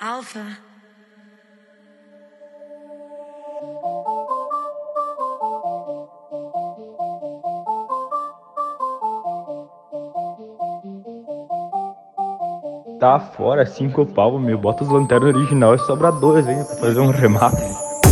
Alpha. Tá fora, 5 pau, meu. Bota os lanternas original e sobra 2, hein? Pra fazer um remate.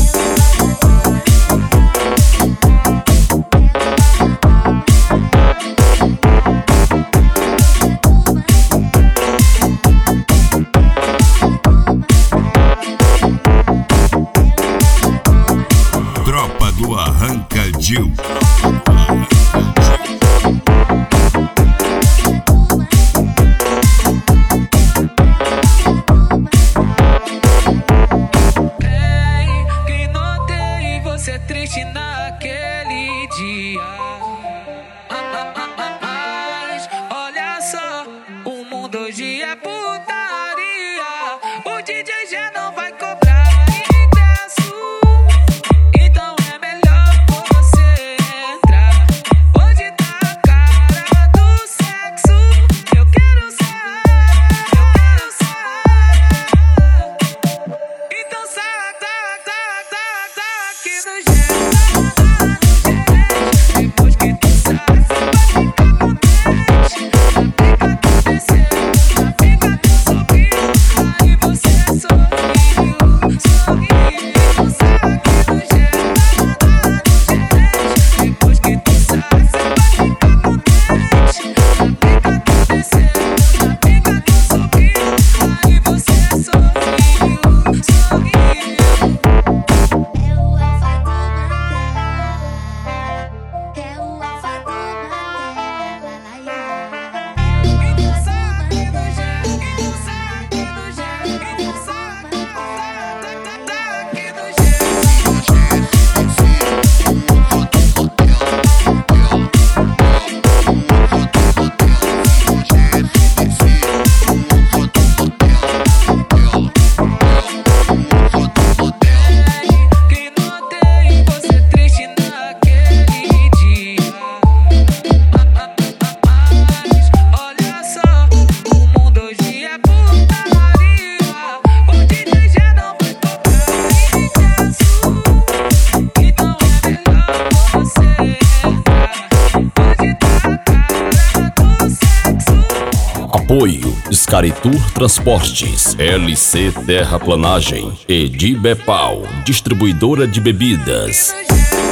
Tropa do Arrancadil. Quem notei você triste naquele dia. Mas olha só, o mundo hoje é putaria. O DJ já não vai cobrar ingresso. Então é melhor você entrar. Hoje tá a cara do sexo. Eu quero sair. Então sai aqui no jeito. Depois que tu sai, você vai ficar contente. Já fica acontecendo, aí você sorriu. Então sai aqui no jeito. Depois que tu sai, você vai ficar contente. Já fica acontecendo, já fica sorrindo, aí você sorriu. Quem notei você triste naquele dia. Mas olha só, o mundo hoje é putaria. O DJ já não vai cobrar ingresso. Então é melhor você entrar. Hoje tá a cara do sexo. Apoio Scaritur Transportes, LC Terraplanagem e Dibepal, distribuidora de bebidas. No jeito.